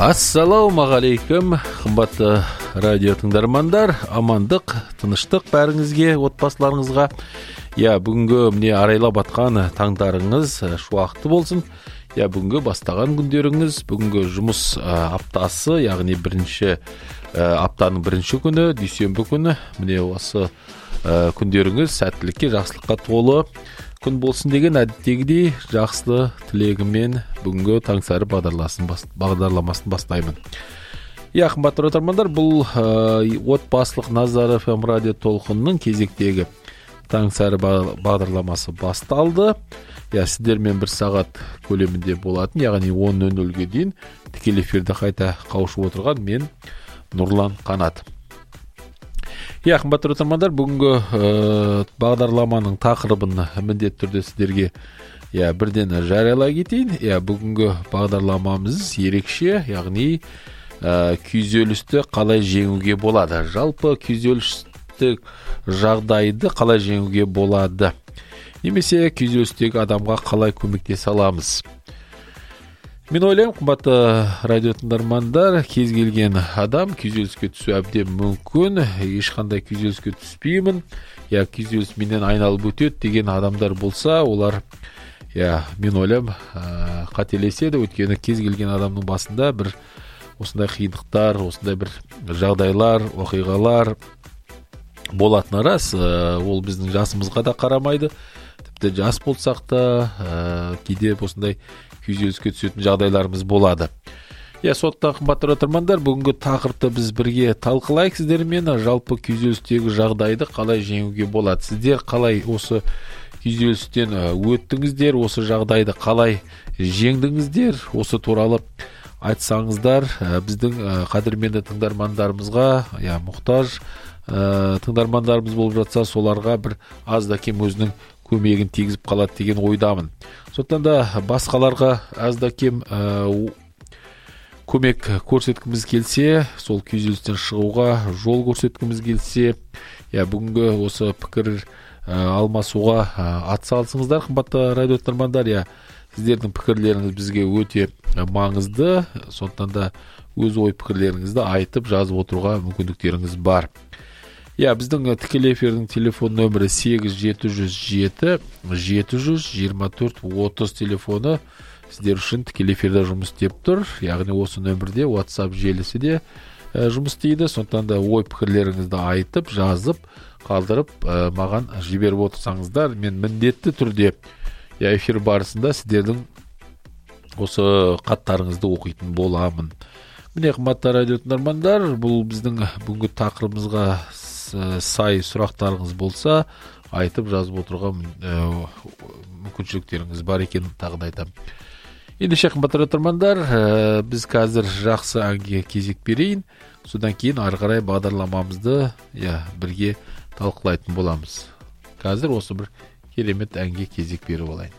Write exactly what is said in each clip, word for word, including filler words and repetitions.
Ассалаумағалейкум, қымбатты радио тыңдармандар, амандық, тыныштық бәріңізге, отбасыларыңызға. Я, бүгінгі міне арайлап атқан таңдарыңыз шуақты болсын. Я, бүгінгі бастаған күндеріңіз, бүгінгі жұмыс аптасы, яғни бірінші аптаның бірінші күні, дүйсенбі күні, міне осы күндеріңіз сәттілікке, жақсылыққа толы күн болсын деген әдеттегідей жақсы тілегімен бүгінгі таңсәрі бағдарламасын бастаймын. Я, қымбатты тыңдармандар, бұл отбасылық Назар эф эм радио толқынының кезектегі таңсәрі бағдарламасы басталды. Я, сіздермен бір сағат көлемінде болатын, яғни он нөл нөлге дейін тікелей эфирде қайта қауышып отырған мен Нұрлан Қанат. Я, қымбатты тыңдармандар, бүгінгі ә, бағдарламаның тақырыбын міндетті түрде сіздерге я, бірден жариялай кетейін. Я, бүгінгі бағдарламамыз ерекше, яғни ә, күйзелісті қалай жеңуге болады. Жалпы күйзелістік жағдайды қалай жеңуге болады. Немесе күйзелістегі адамға қалай көмектесе аламыз. Мен ойлаймын, қымбатты радио тыңдармандар, кез келген адам күйзеліске түсу әбден мүмкін, ешқандай күйзеліске түспеймін, я күйзеліс менен айналып өтеді деген адамдар болса, олар, я мен ойлаймын, ә, қателеседі, өйткені кез келген адамның басында бір осындай қиындықтар, осындай бір жағдайлар, оқиғалар болатыны рас. Ә, ол біздің жасымызға да қарамайды, тіпті жас болсақ та, ә, кейде осындай күйзеліске түсетін жағдайларымыз болады. Я, соттан қымбатты тыңдармандар, бүгінгі тақырыпты біз бірге талқылайық сіздермен. Жалпы күйзелістегі жағдайды қалай жеңуге болады? Сіздер қалай осы күйзелістен өттіңіздер, осы жағдайды қалай жеңдіңіздер? Осы туралы айтсаңыздар, біздің қадірменді тыңдармандарымызға, я, мұқтаж тыңдармандарымыз болып жатса, соларға бір аз да кем өзінің көмегін тигізіп қалады деген ойдамын. Сондықтан да басқаларға аз да кем ә, көмек көрсеткіміз келсе, сол күйзелістен шығуға жол көрсеткіміз келсе, я, бүгінгі осы пікір ә, алмасуға ә, атсалысыңыздар, қымбатты радио тыңдармандар. Я, сіздердің пікірлеріңіз бізге өте маңызды, сондықтан да өз ой пікірлеріңізді айтып жазып отыруға мүмкіндіктеріңіз бар. Я, біздің тікелей эфирдің телефон нөмірі сегіз жеті жүз жеті жеті жүз жиырма төрт отыз телефоны сіздер үшін тікелей эфирде жұмыс істеп тұр. Яғни осы нөмірде WhatsApp желісі де ә, жұмыс істейді. Сондықтан да ой пікірлеріңізді айтып, жазып, қалдырып, ә, маған жіберіп отырсаңыздар, мен міндетті түрде я, эфир барысында сіздердің осы хаттарыңызды оқитын боламын. Міне, қымбатты радио тыңдармандар, бұл біздің бүгінгі тақырыбымызға сай сұрақтарыңыз болса, айтып жазып отыруға мүмкіншіліктеріңіз бар екенін тағы да айтамын. Ендеше, қымбатты тыңдармандар, біз қазір жақсы әнге кезек берейін, содан кейін ары қарай бағдарламамызды я, бірге талқылайтын боламыз. Қазір осы бір керемет әнге кезек беріп олайын.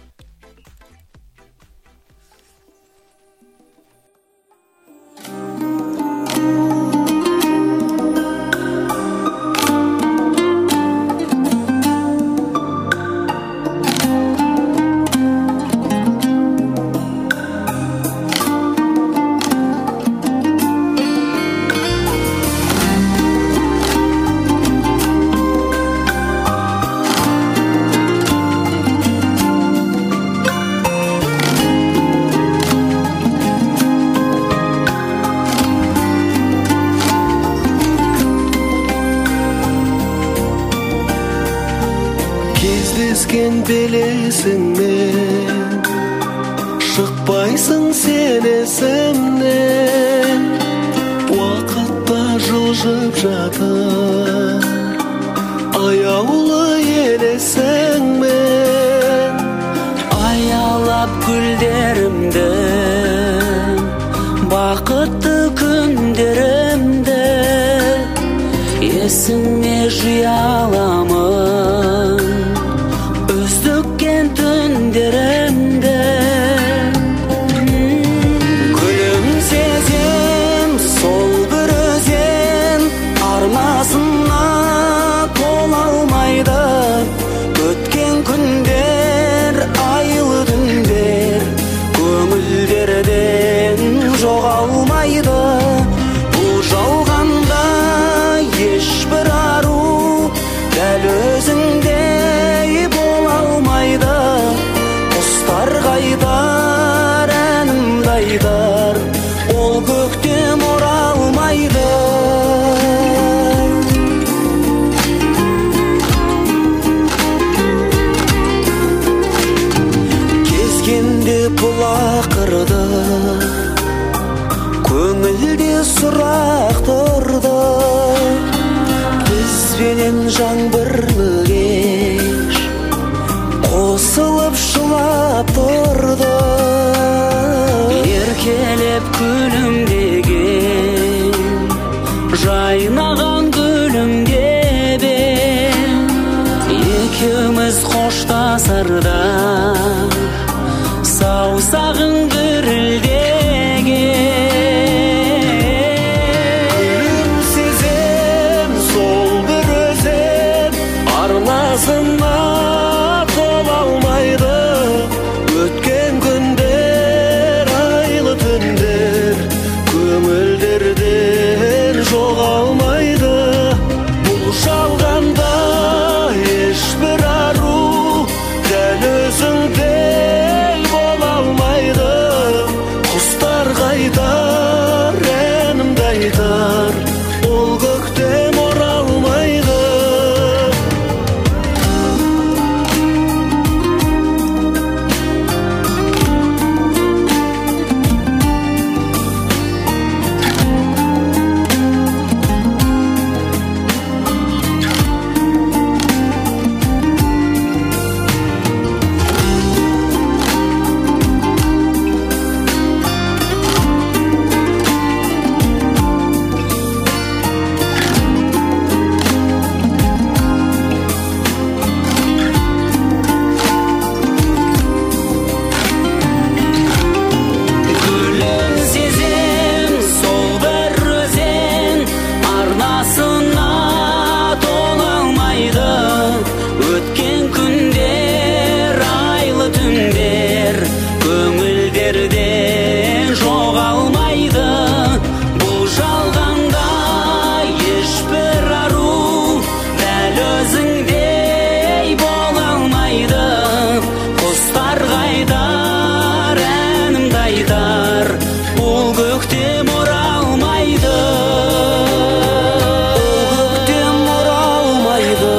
Белесің мен, шықпайсың сен есімнен, уақытта жылжып жатыр, аяулы елесің мен. Аялап гүлдерімді, бақытты күндерімді, есіңе жия аламын өздіккен түндерімді. Күлімсезем сол бір өзен арнасына тола алмайды, өткен күндер айлы түндер көңілдерден жоғалмайды. жаңбырлы кеш қосылып жылап тұрды еркелеп күлімдеген жайнаған гүлімде екеуміз қоштасарда саусағың гүрілдеген гүлім сезем сол бір өзен арнасына тола алмайды өткен күндер айлы түндер көңілдерден жоғалмайды бұл жалғанда ешбір ару дәл өзіңдей бола алмайды құстар қайтар әнімді айтар ол көктем оралмайды гүлім сезем сол бір өзен арнасына тола алмайды өткен күндер айлы түндер көңілдерден жоғалмайды бұл жалғанда ешбір ару дәл өзіңдей бола алмайды құстар қайтар әнімді айтар бұл көктем оралмайды көктем оралмайды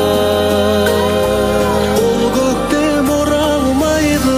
ол көктем оралмайды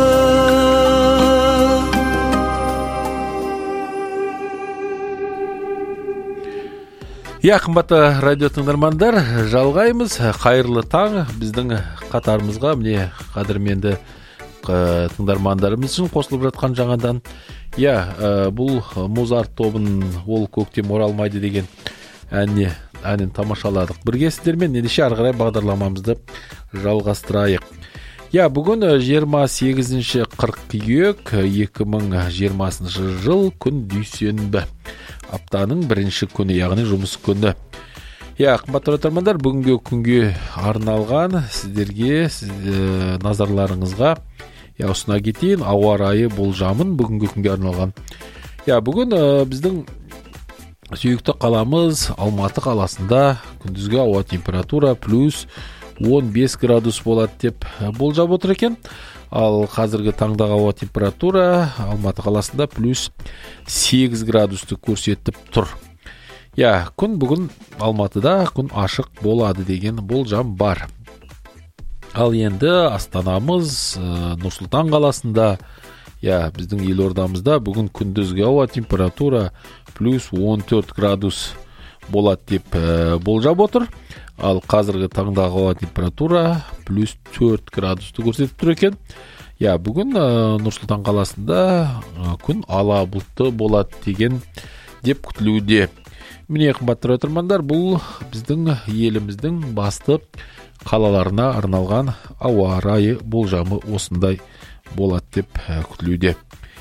иә қымбатты радио тыңдармандар, жалғаймыз. Қайырлы таң біздің қатарымызға міне қадірменді қ- тыңдармандарымыз үшін қосылып жатқан жаңадан. Иә, ә, бұл Музарт тобын ол көктем оралмайды деген әніне әнін тамашаладық. Бірге сіздермен ендеше ары қарай бағдарламамызды жалғастырайық. Иә, бүгін жиырма сегізінші қыркүйек екі мың жиырмасыншы жыл күн дүйсенбі. Аптаның бірінші күні, яғни жұмыс күні. Иә, қымбатты тыңдармандар, бүгінгі күнге арналған сіздерге сіз, ә, назарларыңызға я ұсына кетейін ауа райы болжамын бүгінгі күнге арналған. Я бүгін ә, біздің сүйікті қаламыз Алматы қаласында күндізгі ауа температура плюс он бес градус болады деп болжап отыр екен. Ал қазіргі таңдағы ауа температура Алматы қаласында плюс сегіз градусты көрсетіп тұр. Я, күн бүгін Алматыда күн ашық болады деген болжам бар. Ал енді астанамыз Нұр-Сұлтан қаласында, я, біздің елордамызда бүгін күндізгі ауа температура плюс он төрт градус болады деп болжап отыр. Ал қазіргі таңдағы ауа температура плюс төрт градусты көрсетіп тұр екен. Я, бүгін Нұр-Сұлтан қаласында күн ала бұлтты болады деген деп күтілуде. Міне қымбатты тыңдармандар, бұл біздің еліміздің басты қалаларына арналған ауа райы болжамы осындай болады деп күтілуде.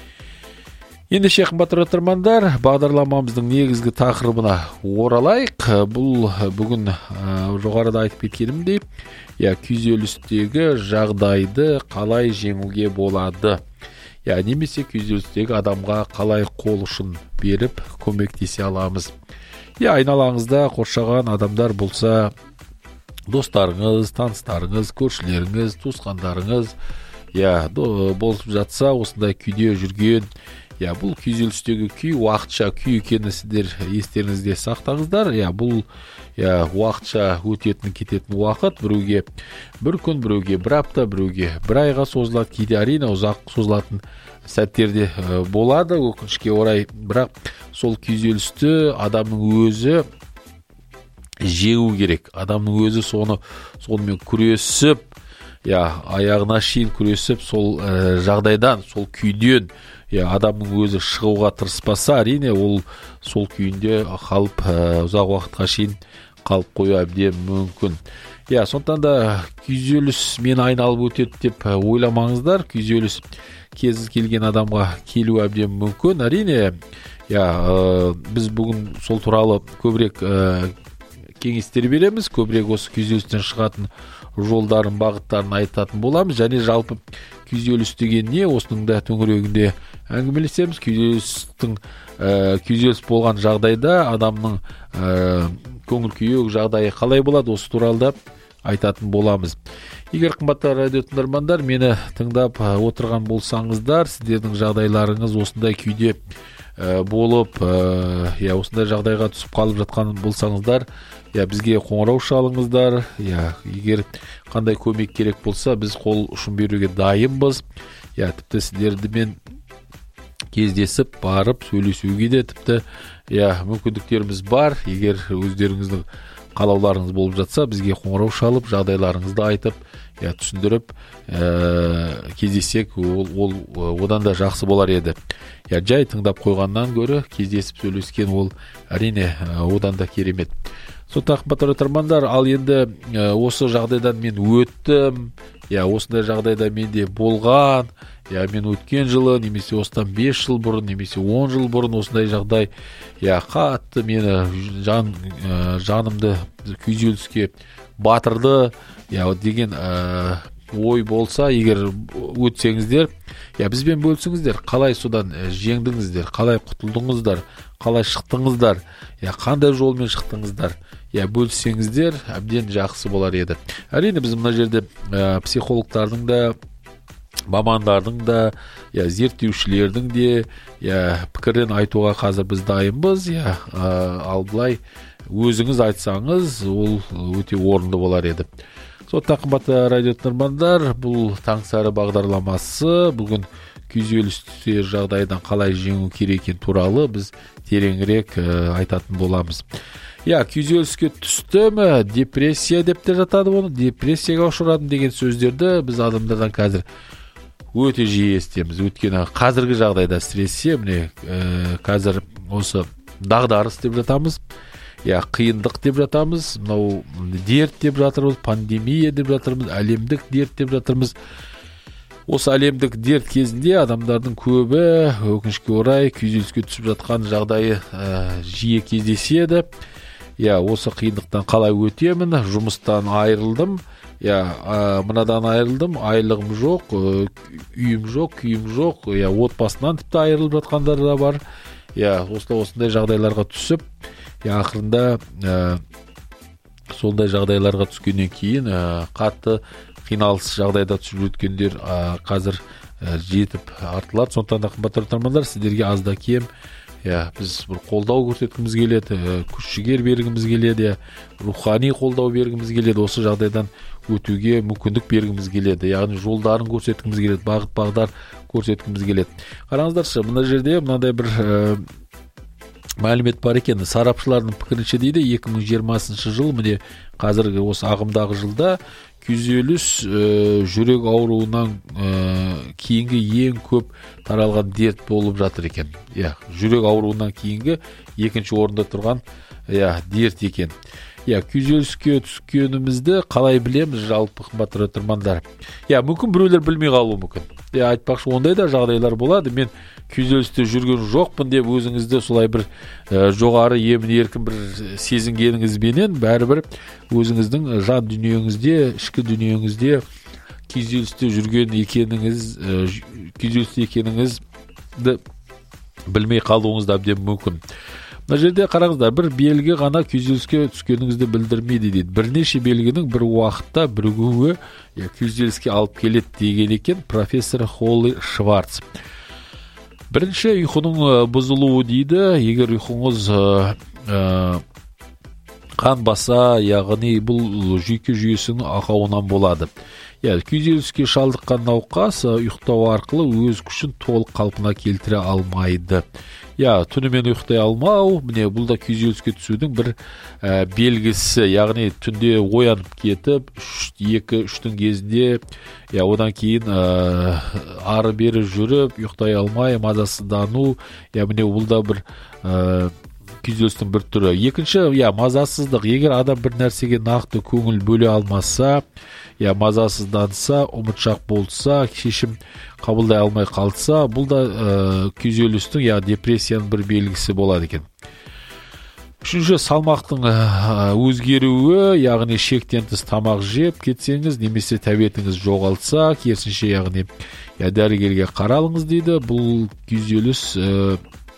Ендеше қымбатты тыңдармандар, бағдарламамыздың негізгі тақырыбына оралайық. Бұл бүгін жоғарыда айтып кеткенімдей, я, күйзелістегі жағдайды қалай жеңуге болады? Я, немесе күйзелістегі адамға қалай қол ұшын беріп көмектесе аламыз? Я, айналаңызда қоршаған адамдар болса, достарыңыз, таныстарыңыз, көршілеріңіз, туысқандарыңыз, я, болып жатса, осындай күйде жүрген, я, бұл күйзелістегі күй уақытша күй екені сіздер естеріңізде сақтаңыздар. Я, бұл я, уақытша өтетін кететін уақыт, біреуге бір күн, біреуге бір апта, біреуге бір айға созылады, кейде әрине ұзақ созылатын сәттерде болады, өкінішке орай. Бірақ сол күйзелісті адамның өзі жеңу керек. Адамның өзі соны сонымен күресіп, я аяғына шейін күресіп, сол ә, жағдайдан, сол күйден я адамның өзі шығуға тырыспаса, әрине ол сол күйінде қалып ә, ұзақ уақытқа шейін қалып қою әбден мүмкін. Я, сондықтан да күйзеліс мені айналып өтеді деп ойламаңыздар. Күйзеліс кез келген адамға келу әбден мүмкін. Әрине, я, ә, біз бүгін сол туралы көбірек ә, кеңестер береміз, көбірек осы күйзелістен шығатын жолдарын, бағыттарын айтатын боламыз, және жалпы күйзеліс деген не, осының да төңірегінде әңгімелесеміз. Күйзелістің ә, күйзеліс болған жағдайда адамның ә, көңіл күйі жағдайы қалай болады, осы туралы да айтатын боламыз. Егер қымбатты радио тыңдармандар, мені тыңдап отырған болсаңыздар, сіздердің жағдайларыңыз осындай күйде ә, болып, ә, я, осындай жағдайға түсіп қалып жатқан болсаңыздар, я, бізге қоңырау шалыңыздар. Я, егер қандай көмек керек болса, біз қол ұшын беруге дайынбыз. Я, тіпті сіздермен кездесіп, барып, сөйлесуге де тіпті я, мүмкіндіктеріміз бар. Егер өздеріңіздің қалауларыңыз болып жатса, бізге қоңырау шалып, жағдайларыңызды айтып, я, түсіндіріп ә, кездесек, ол, ол одан да жақсы болар еді. Я, жай тыңдап қойғаннан гөрі кездесіп сөйлескен ол әрине одан да керемет. Сондықтан қымбатты тыңдармандар, ал енді ә, осы жағдайдан мен өттім, я, осындай жағдайда менде болған, я, мен өткен жылы, немесе осыдан бес жыл бұрын, немесе он жыл бұрын осындай жағдай, я, қатты мені жан, ә, жанымды күйзеліске батырды, я, деген ә, ой болса, егер өтсеңіздер, я, бізбен бөлсіңіздер, қалай содан жеңдіңіздер, қалай құтылдыңыздар, қалай шықтыңыздар, я, қандай жолмен шықтыңыздар, я, бөлсеңіздер, әбден жақсы болар еді. Әрине, біз мына жерде ә, психологтардың да, мамандардың да, я, зерттеушілердің де, я, пікірін айтуға қазір біз дайынбыз, я, ә, ал былай өзіңіз айтсаңыз, ол өте орынды болар еді. Сондықтан қымбатты радио тыңдармандар, бұл Таңсары бағдарламасы бүгін күйзелісте жағдайдан қалай жеңу керек екені туралы біз тереңірек ә, айтатын боламыз. Я, күйзеліске түстім, депрессия деп те жатады оны, депрессияға ұшырадым деген сөздерді біз адамдардан қазір өте жиі естеміз. Өйткені қазіргі жағдайда стрессе, міне ә, қазір осы дағдарыс деп жатамыз, я, қиындық деп жатамыз, мынау дерт деп жатырмыз, пандемия деп жатырмыз, әлемдік дерт деп жатырмыз. Осы әлемдік дерт кезінде адамдардың көбі өкінішке орай күйзеліске түсіп жатқан жағдайы ә, жиі кездеседі. Я, осы қиындықтан қалай өтемін, жұмыстан айырылдым, я, ә, мынадан айырылдым, айлығым жоқ, үйім жоқ, күйім жоқ, я, отбасынан тіпті айырылып жатқандар да бар. Я, осылай осындай жағдайларға түсіп, я, ақырында ә, сондай жағдайларға түскеннен кейін ә, қатты қиналыс жағдайда түсіп өткендер ә, қазір ә, жетіп артылады. Сондықтан да қымбатты тыңдармандар, сіздерге аз да кем, я, біз бір қолдау көрсеткіміз келеді, күш жігер бергіміз келеді, я, рухани қолдау бергіміз келеді, осы жағдайдан өтуге мүмкіндік бергіміз келеді, яғни жолдарын көрсеткіміз келеді, бағыт бағдар көрсеткіміз келеді. Қараңыздаршы, мына жерде мынандай бір ә, мәлімет бар екен. Сарапшылардың пікірінше дейді, екі мың жиырмасыншы жыл, міне қазіргі осы ағымдағы жылда күйзеліс ә, жүрек ауруынан ә, кейінгі ең көп таралған дерт болып жатыр екен. Я, жүрек ауруынан кейінгі екінші орында тұрған я, дерт екен. Я, күйзеліске түскенімізді қалай білеміз, жалпы қымбатты тыңдармандар? Я, мүмкін біреулер білмей қалуы мүмкін. Я, айтпақшы, ондай да жағдайлар болады. Мен күйзелісте жүрген жоқпын деп өзіңізді солай бір ә, жоғары емін еркін бір сезінгеніңізбенен бәрібір өзіңіздің жан дүниеңізде, ішкі дүниеңізде күйзелісте жүрген екеніңіз, ә, күйзелісте екеніңізді білмей қалуыңыз да әбден мүмкін. Мына жерде қараңыздар, бір белгі ғана күйзеліске түскеніңізді білдірмейді дейді. Бірнеше белгінің бір уақытта бірігуі я, күйзеліске алып келеді деген екен профессор Холли Шварц. Бірінші, ұйқының бұзылуы дейді. Егер ұйқыңыз ә, ә, қан баса, яғни бұл жүйке жүйесінің ақауынан болады. Я, күйзеліске шалдыққан науқас ұйықтау арқылы өз күшін толық қалпына келтіре алмайды. Я, түнімен ұйықтай алмау, міне бұл да күйзеліске түсудің бір ә, белгісі, яғни түнде оянып кетіп, екі үштің кезінде, я, одан кейін ә, ары бері жүріп, ұйықтай алмай, мазасыздану, я, міне бұл да бір ә, күйзелістің бір түрі. Екінші, я, мазасыздық. Егер адам бір нәрсеге нақты көңіл бөле алмаса, я, мазасызданса, ұмытшақ болса, шешім қабылдай алмай қалса, бұл да ә, күйзелістің, я, депрессияның бір белгісі болады екен. Үшінші, салмақтың ә, өзгеруі, яғни шектен тыс тамақ жеп кетсеңіз, немесе тәбетіңіз жоғалтса, керісінше, яғни я, дәрігерге қаралыңыз дейді. Бұл күйзеліс ә,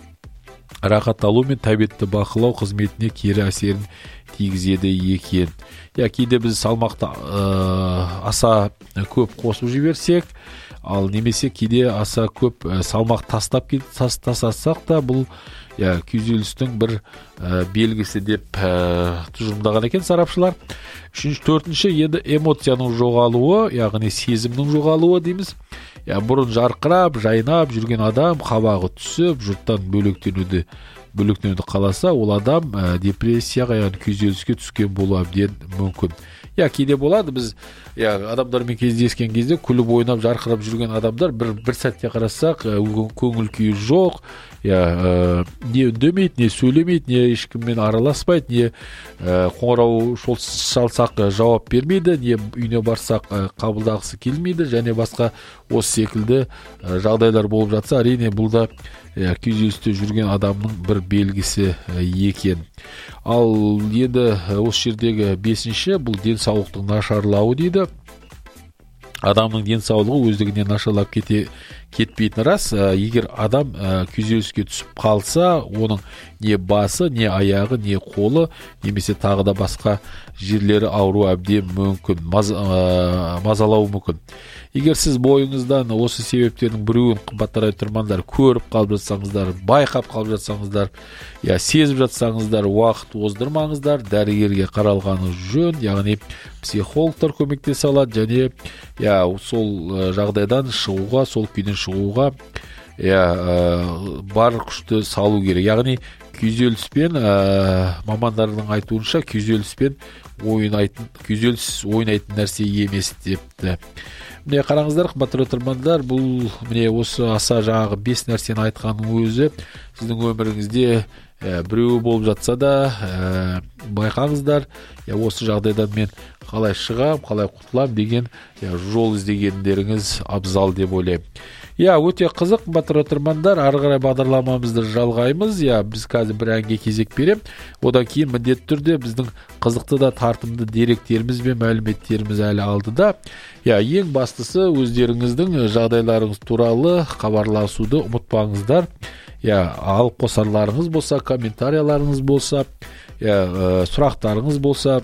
рахат алу мен тәбетті бақылау қызметіне кері әсерін тигізеді екен. Я, кейде біз салмақты ә, аса көп қосып жіберсек, ал немесе кейде аса көп ә, салмақ тастап тас, тасатсақ та, бұл я, күйзелістің бір ә, белгісі деп ә, тұжырымдаған екен сарапшылар. Үшінші, төртінші, енді эмоцияның жоғалуы, яғни сезімнің жоғалуы дейміз. Я, бұрын жарқырап, жайнап жүрген адам қабағы түсіп, жұрттан бөлектенуді бөлектенуді қаласа, ол адам ә, депрессияға, яғни күйзеліске түскен болуы әбден мүмкін. Я, кейде болады, біз я, адамдармен кездескен кезде күліп ойнап жарқырап жүрген адамдар бір бір сәтте қарасақ, ә, көңіл күйі жоқ, я, ә, не үндемейді, не сөйлемейді, не ешкіммен араласпайды, не ә, қоңырау шалсақ жауап бермейді, не үйіне барсақ ә, қабылдағысы келмейді, және басқа осы секілді ә, жағдайлар болып жатса, әрине бұл да ә, күйзелісте жүрген адамның бір белгісі ә, екен. Ал енді осы жердегі бесінші, бұл денсаулықтың нашарлауы дейді. Адамның денсаулығы өздігінен нашарлап кете кетпейтін рас. Егер адам ә, күйзеліске түсіп қалса, оның не басы, не аяғы, не қолы, немесе тағы да басқа жерлері ауру әбден мүмкін, маз, ә, мазалауы мүмкін. Егер сіз бойыңыздан осы себептердің біреуін, қымбатты тыңдармандар, көріп қалып жатсаңыздар, байқап қалып жатсаңыздар, я, сезіп жатсаңыздар, уақыт оздырмаңыздар, дәрігерге қаралғаныңыз жөн, яғни психологтар көмектесе алады, және я, сол жағдайдан шығуға, сол күйден шығуға я, бар күшті салу керек. Яғни күйзеліспен, ә, мамандардың айтуынша, күйзеліспен ойнайтын, күйзеліс ойнайтын нәрсе емес депті. Міне қараңыздар, қымбатты тыңдармандар, бұл міне осы аса жаңағы бес нәрсені айтқанның өзі сіздің өміріңізде ә, біреуі болып жатса да ә, байқаңыздар, я, осы жағдайдан мен қалай шығам, қалай құтылам деген я, жол іздегендеріңіз абзал деп ойлаймын. Я, өте қызық, қымбатты тыңдармандар, ары қарай бағдарламамызды жалғаймыз. Я, біз қазір бір әнге кезек берем. Одан кейін міндетті түрде біздің қызықты да тартымды деректеріміз бен мәліметтеріміз әлі алдыда. Я, ең бастысы өздеріңіздің жағдайларыңыз туралы хабарласуды ұмытпаңыздар. Я, алып қосарларыңыз болса, комментарияларыңыз болса, я, ә, сұрақтарыңыз болса,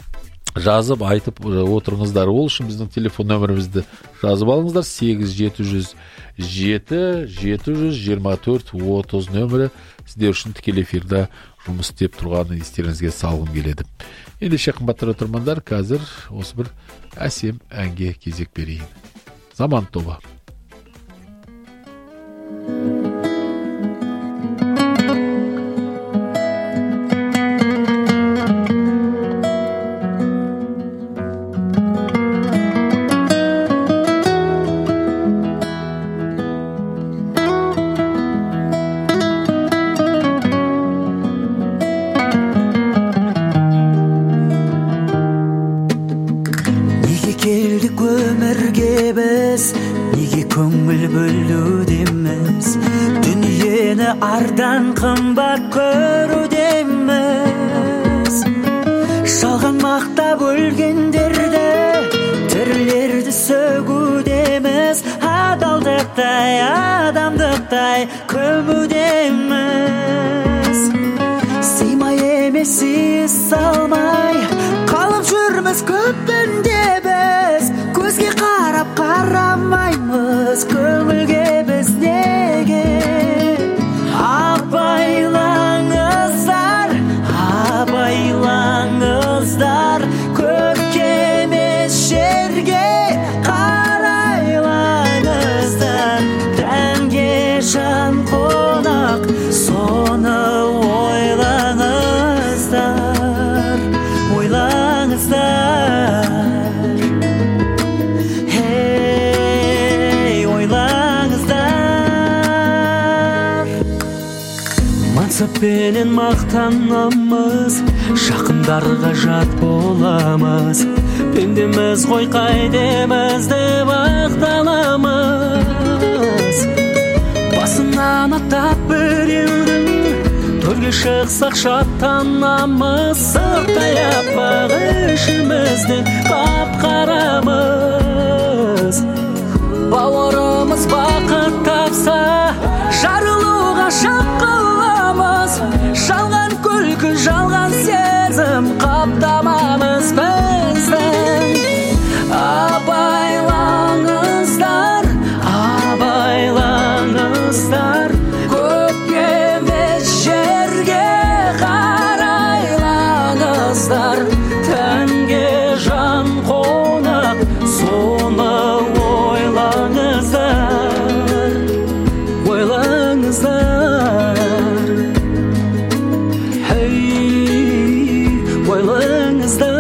жазып айтып отырыңыздар. Ол үшін біздің телефон нөмірімізді жазып алыңыздар. сегіз жеті жүз жеті жеті жүз жиырма төрт отыз нөмірі сіздер үшін тікелей эфирде жұмыс істеп тұрғанын естеріңізге салғым келеді. Ендеше қымбатты тыңдармандар, қазір осы бір әсем әнге кезек берейін. Заман тобы. Ардан қымбат көрудеміз, жалған мақтап өлгендерді, тірілерді сөгудеміз, адалдықтай, адамдықтай көмудеміз. Сыймай емес сыйыс салмай, қалып жүрміз көппінде біз, көзге қарап қарамаймыз, көңілге біз неге? Абайлаңыздар, абайлаңыздар. кәсіппенен мақтанамыз, жақындарға жат боламыз, пендеміз ғой қайдемізді мақталамыз. Басынан аттап біреудің төрге шықсақ шаттанамыз, сырттай аппақ ішімізден қап-қарамыз. Бауырымыз бақыт тапса, жарылуға шақ қыламыз, жалған күлкі, жалған сезім қаптамамыз біздің. Абайлаңыздар, абайлаңыздар, көкке емес жерге қарайлаңыздар, тәнге жан қонақ, соны ойлаңыздар, ойлаңыздар, хей, ойлаңыздар.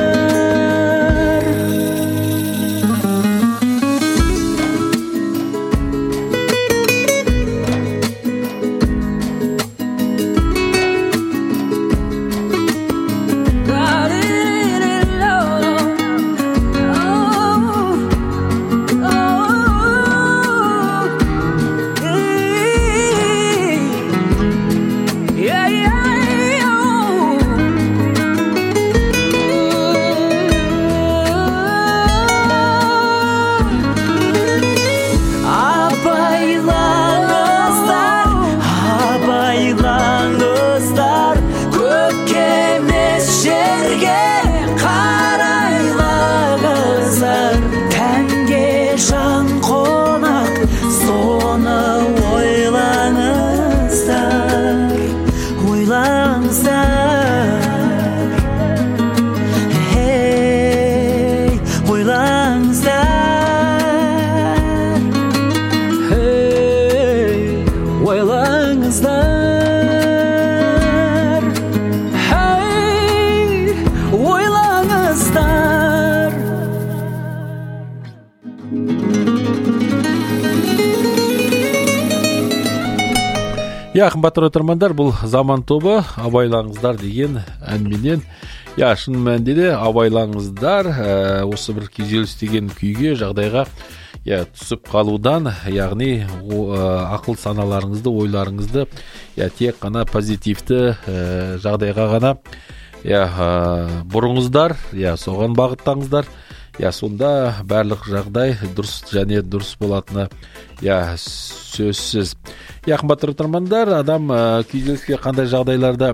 Я, қымбатты тыңдармандар, бұл заман тобы абайлаңыздар деген әнменен, я, шын мәнінде де абайлаңыздар, ә, осы бір күйзеліс деген күйге, жағдайға я, түсіп қалудан, яғни ә, ақыл саналарыңызды, ойларыңызды я, тек қана позитивті ә, жағдайға ғана я, ә, бұрыңыздар, я, соған бағыттаңыздар. Я, сонда барлық жағдай дұрыс және дұрыс болатыны я, сөзсіз. Я, қымбатты тыңдармандар, адам ә, күйзеліске қандай жағдайларда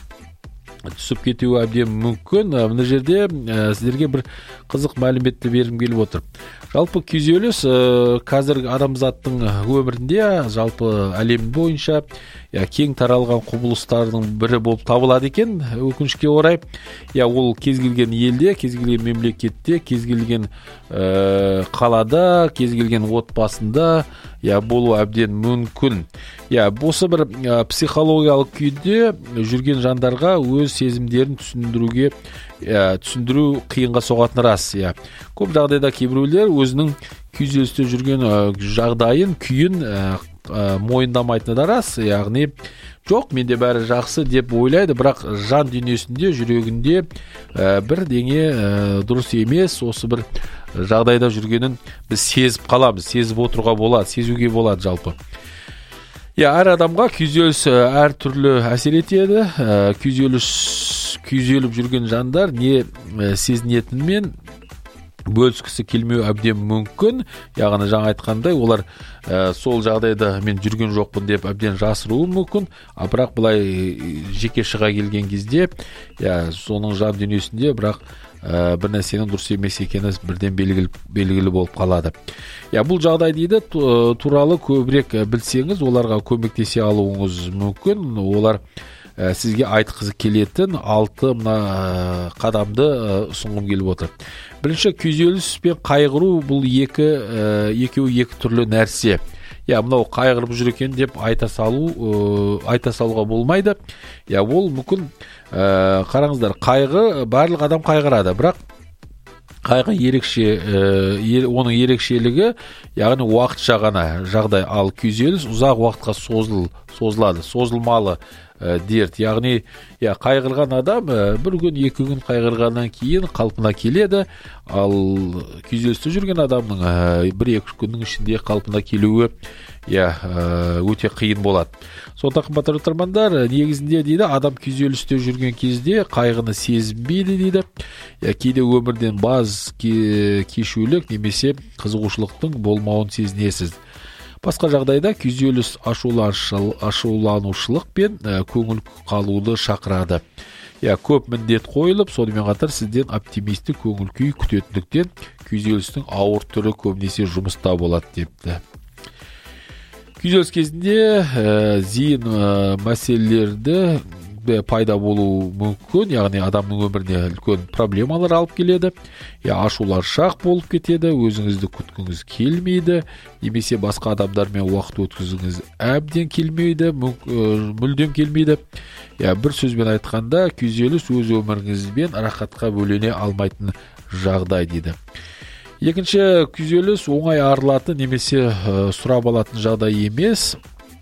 түсіп кетуі әбден мүмкін. Мына жерде ә, сіздерге бір қызық мәліметті бергім келіп отыр. Жалпы күйзеліс ә, қазір адамзаттың өмірінде, жалпы әлем бойынша я, кең таралған құбылыстардың бірі болып табылады екен, өкінішке орай. Я, ол кез келген елде, кез келген мемлекетте, кез келген ә, қалада, кез келген отбасында я, болу әбден мүмкін. Я, осы бір ә, психологиялық күйде жүрген жандарға өз сезімдерін түсіндіруге ә, түсіндіру қиынға соғатын рас. Я. Көп жағдайда кейбіреулер өзінің күйзелісте жүрген ә, жағдайын, күйін ә, ә, мойындамайтыны да рас. Яғни жоқ, менде бәрі жақсы деп ойлайды, бірақ жан дүниесінде, жүрегінде ә, бір дене ә, дұрыс емес, осы бір жағдайда жүргенін біз сезіп қаламыз, сезіп отыруға болады, сезуге болады жалпы. Я, әр адамға күйзеліс әр түрлі әсер етеді. Ә, күйзеліс күйзеліп жүрген жандар не ә, сезінетінмен бөліскісі келмеу әбден мүмкін. Яғни жаңа айтқандай, олар ә, сол жағдайда мен жүрген жоқпын деп әбден жасыруы мүмкін. А бірақ былай жеке шыға келген кезде, я, соның жан дүниесінде бірақ ә, бір нәрсенің дұрыс емес екені бірден белгілі, белгілі болып қалады. Я, бұл жағдай дейді туралы көбірек білсеңіз, оларға көмектесе алуыңыз мүмкін. Олар ә, сізге айтқызы келетін алты мына ә, қадамды ә, ұсынғым келіп отыр. Бірінші, күйзеліс пен қайғыру бұл екі ә, екеуі екі түрлі нәрсе. Я, мынау қайғырып жүр екен деп айта салу, ә, айта салуға болмайды. Я, ол мүмкін ә, қараңыздар, қайғы барлық адам қайғырады, бірақ Қайғы ерекше, оның ерекшелігі, яғни уақытша ғана жағдай, ал күйзеліс ұзақ уақытқа созыл, созылады, созылмалы дерт. Яғни, я, қайғырған адам бір күн, екі күн қайғырғаннан кейін қалпына келеді, ал күйзелісте жүрген адамның бір-екі күннің ішінде қалпына келуі я, өте қиын болады. Сондықтан қымбатты тыңдармандар, негізінде дейді, адам күйзелісте жүрген кезде қайғыны сезінбейді дейді. Я, кейде өмірден баз кешулік немесе қызығушылықтың болмауын сезінесіз. Басқа жағдайда күйзеліс ашуланушылық пен көңіл қалуды шақырады. Я, көп міндет қойылып, сонымен қатар сізден оптимистік көңіл күй күтетіндіктен күйзелістің ауыр түрі көбінесе жұмыста болады депті. Күйзеліс кезінде ә, зейін ә, мәселелерді пайда болу мүмкін, яғни адамның өміріне үлкен проблемалар алып келеді. Я, ашулар шақ болып кетеді, өзіңізді күткіңіз келмейді, немесе басқа адамдармен уақыт өткізіңіз әбден келмейді, мүлдем келмейді. Я, бір сөзбен айтқанда, күйзеліс өз өміріңізбен рахатқа бөлене алмайтын жағдай дейді. Екінші, күйзеліс оңай арылатын немесе ә, сұрап алатын жағдай емес.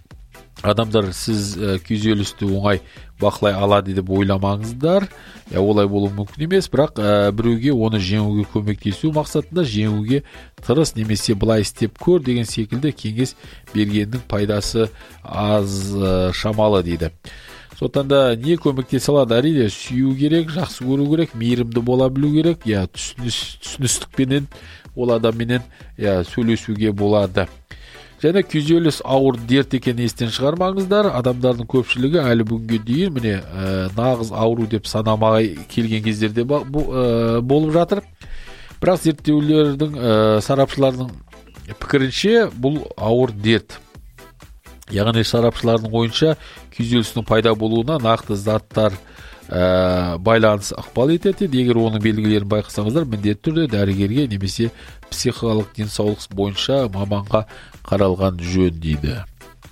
Адамдар сіз ә, күйзелісті оңай бақылай алады деп ойламаңыздар. Я, олай болу мүмкін емес, бірақ ә, біреуге оны жеңуге көмектесу мақсатында жеңуге тырыс немесе былай істеп көр деген секілді кеңес бергеннің пайдасы аз ә, шамалы дейді. Сондықтан да не көмектесе алады? Әрине, сүю керек, жақсы көру керек, мейірімді бола білу керек. Я, түсіністікпенен ол адамменен я, сөйлесуге болады. Және күйзеліс ауыр дерт екенін естен шығармаңыздар. Адамдардың көпшілігі әлі бүгінге дейін міне ә, нағыз ауру деп санамай келген кездерде ба, бұ, ә, болып жатыр. Бірақ зерттеулердің ә, сарапшылардың пікірінше бұл ауыр дерт. Яғни сарапшылардың ойынша күйзелістің пайда болуына нақты заттар ә, байланыс ықпал етеді. Егер оның белгілерін байқасаңыздар, міндетті түрде дәрігерге немесе психологиялық денсаулық бойынша маманға қаралған жөн дейді.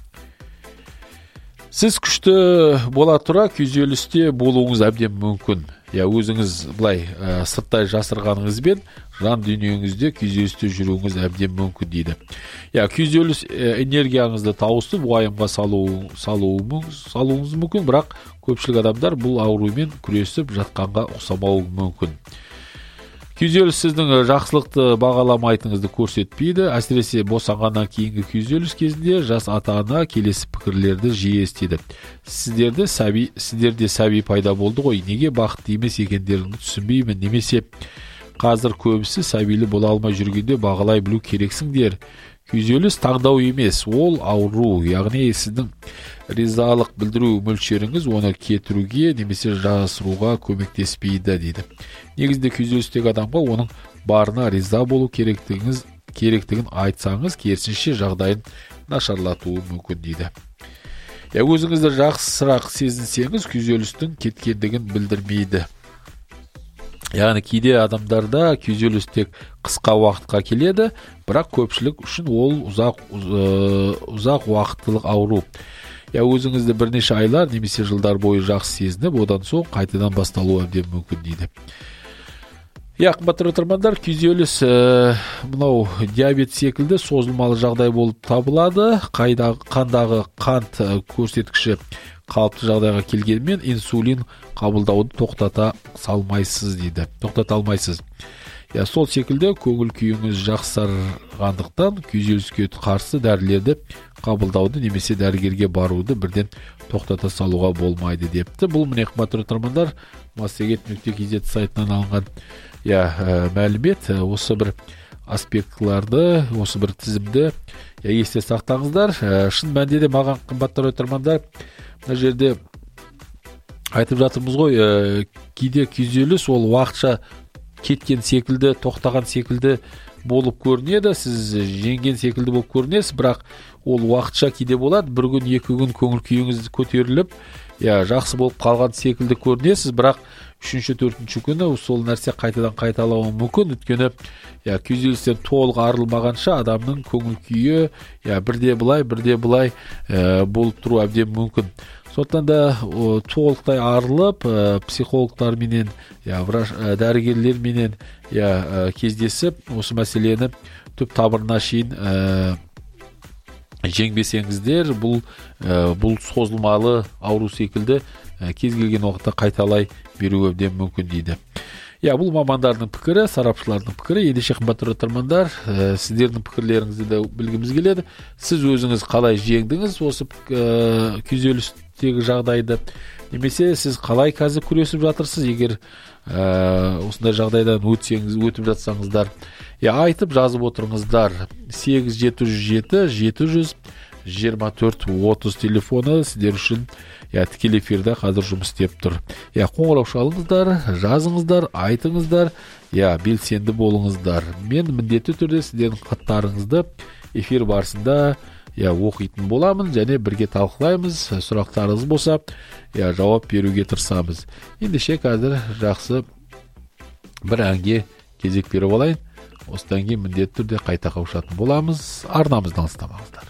Сіз күшті бола тұра күйзелісте болуыңыз әбден мүмкін. Я, өзіңіз былай ә, сырттай жасырғаныңызбен жан дүниеңізде күйзелісте жүруіңіз әбден мүмкін дейді. Я, күйзеліс ә, энергияңызды тауысып, уайымға салу, салуыңыз, салуыңыз мүмкін, бірақ көпшілік адамдар бұл аурумен күресіп жатқанға ұқсамауы мүмкін. Күйзеліс сіздің жақсылықты бағаламайтыңызды көрсетпейді. Әсіресе босанғаннан кейінгі күйзеліс кезінде жас ата-ана келесі пікірлерді жиі естиді. Сіздерде сәби, сіздерде сәби пайда болды ғой, неге бақытты емес екендеріңді түсінбеймін, немесе қазір көбісі сәбилі бола алмай жүргенде бағалай білу керексіңдер. Күйзеліс таңдау емес, ол ауру, яғни сіздің ризалық білдіру мөлшеріңіз оны кетіруге немесе жасыруға көмектеспейді дейді. Негізінде күйзелістегі адамға оның барына риза болу керектігіңіз керектігін айтсаңыз, керісінше жағдайын нашарлатуы мүмкін дейді. Я, өзіңізді жақсырақ сезінсеңіз, күйзелістің кеткендігін білдірмейді. Яғни кейде адамдарда күйзеліс тек қысқа уақытқа келеді, бірақ көпшілік үшін ол ұзақ, ұзақ уақыттылық ауру. Я, өзіңізді бірнеше айлар немесе жылдар бойы жақсы сезініп, одан соң қайтадан басталуы әбден мүмкін дейді. Я, қымбатты тыңдармандар, күйзеліс ә, мынау диабет секілді созылмалы жағдай болып табылады. Қайда, қандағы қант көрсеткіші қалыпты жағдайға келгенмен инсулин қабылдауды тоқтата салмайсыз дейді. Тоқтата алмайсыз. Я, сол секілді көңіл күйіңіз жақсарғандықтан күйзеліске қарсы дәрілерді қабылдауды немесе дәрігерге баруды бірден тоқтата салуға болмайды депті. Бұл міне қымбатты тыңдармандар, массагет нүкте кз сайтынан алынған я, ә, мәлімет. Осы бір аспектларды, осы бір тізімді я, есте сақтаңыздар. Ә, шын мәнде де маған қымбатты тыңдармандар, мына жерде айтып жатырмыз ғой, ә, кейде күйзеліс ол уақытша кеткен секілді, тоқтаған секілді болып көрінеді, сіз жеңген секілді болып көрінесіз, бірақ ол уақытша кейде болады. Бір күн, екі күн көңіл күйіңіз көтеріліп, я, жақсы болып қалған секілді көрінесіз, бірақ үшінші, төртінші күні сол нәрсе қайтадан қайталауы мүмкін. Өйткені я, күйзелістен толық арылмағанша адамның көңіл күйі я, бірде былай, бірде былай ә, болып тұру әбден мүмкін. Сондықтан да толықтай арылып, психологтар менен, я врач, дәрігерлер менен я кездесіп, осы мәселені түп табырына шейін жеңбесеңіздер, бұл бұл созылмалы ауру секілді кез келген уақытта қайталай беруі әбден мүмкін дейді. Я, бұл мамандардың пікірі, сарапшылардың пікірі. Ендеше қымбатты тыңдармандар, сіздердің пікірлеріңізді де білгіміз келеді. Сіз өзіңіз қалай жеңдіңіз осы күйзелістегі жағдайды, немесе сіз қалай қазір күресіп жатырсыз? Егер осындай жағдайдан өтсеңіз, өтіп жатсаңыздар, я, айтып жазып отырыңыздар. сегіз жеті жүз жеті жеті жүз жиырма төрт отыз телефоны сіздер үшін я тікелей эфирде қазір жұмыс істеп тұр. Я, қоңырау шалыңыздар, жазыңыздар, айтыңыздар, я, белсенді болыңыздар. Мен міндетті түрде сіздердің хаттарыңызды эфир барысында я оқитын боламын, және бірге талқылаймыз. Сұрақтарыңыз болса, я жауап беруге тырысамыз. Ендеше қазір жақсы бір әнге кезек беріп алайын. Осыдан кейін міндетті түрде қайта қауышатын боламыз. Арнамыздан алыстамаңыздар.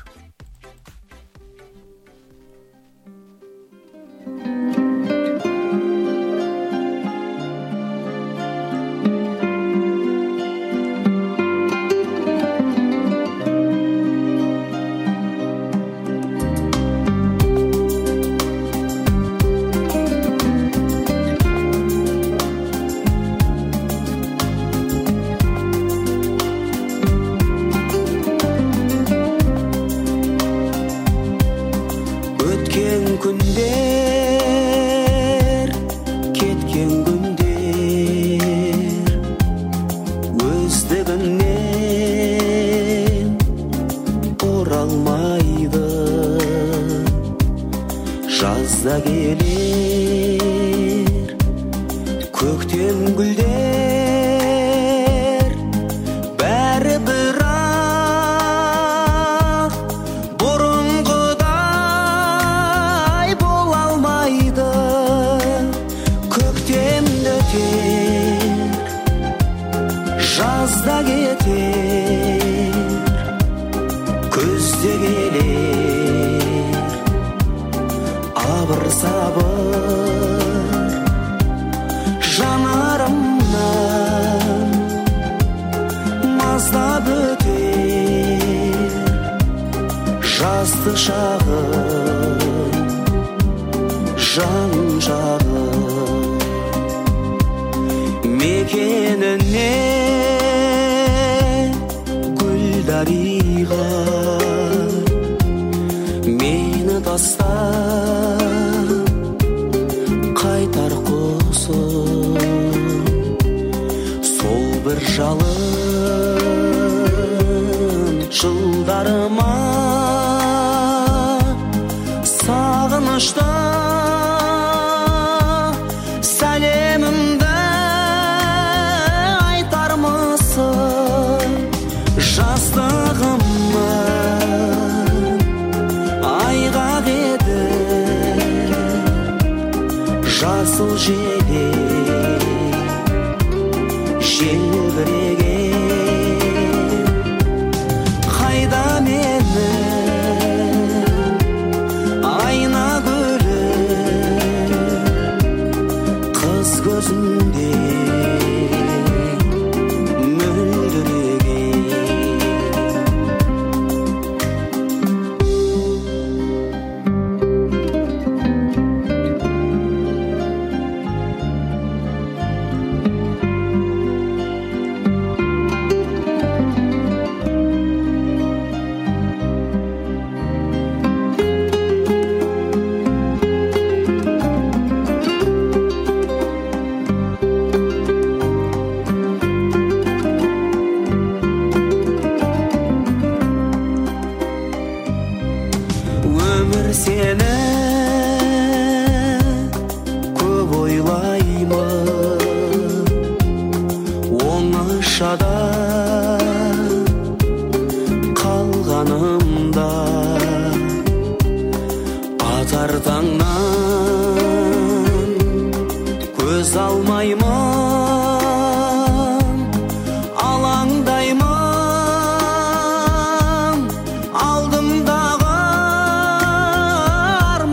Aldımdağı